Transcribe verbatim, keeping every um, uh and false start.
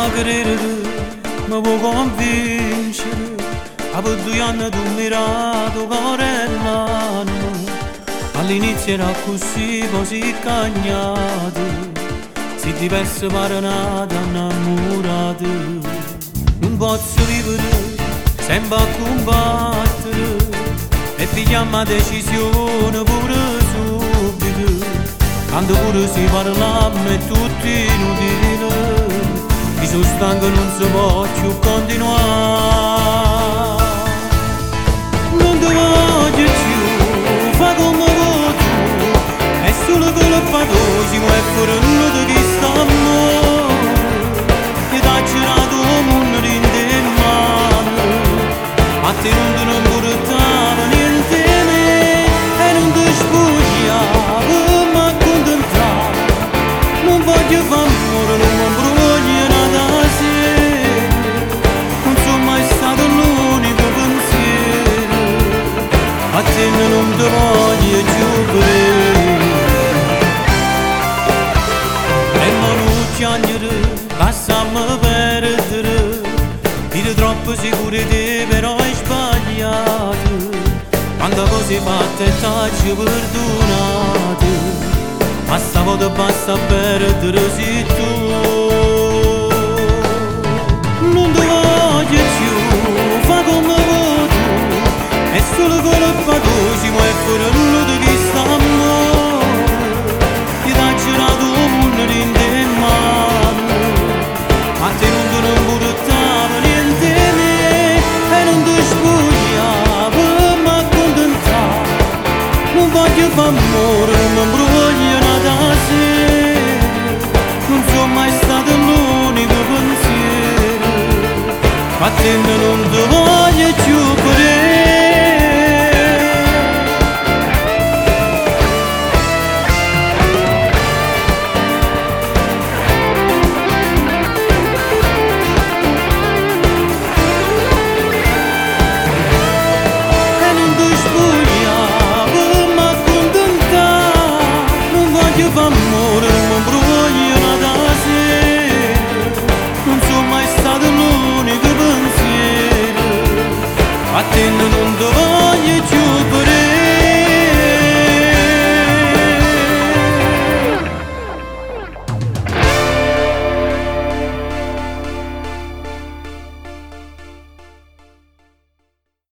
a credere, mi può convincere. A per due anni tu mi rato cuore mano. All'inizio era così, così cagnato. Si diverse pare nata innamorata. Non posso vivere, sempre a combattere. E pigliamo decisione pure subito. Quando pure si parla è tutto inutile. Mi sono stanco e non si può più continuare. Non ti voglio più, fa come vuoi tu. È solo colpa tua, si muove fuori di questo amore. Che t'ha girato come un rinde in mano. A te non te ne portava niente me. E non ti spogliavo, ma accontentavo. Non voglio fare amore, non mi brugno nada sera. Non sono mai stato l'unico pensiero. A te non ti voglio più vedere. E ma non piangere, lasciami perdere. Dire troppo sicuro di te però hai sbagliato. Quante cose fatte e t'hai perdonate. Ma stavolta basta perdere sei tu. Non ti voglio più, fa come vuoi tu. È solo colpa tua, si muove fuori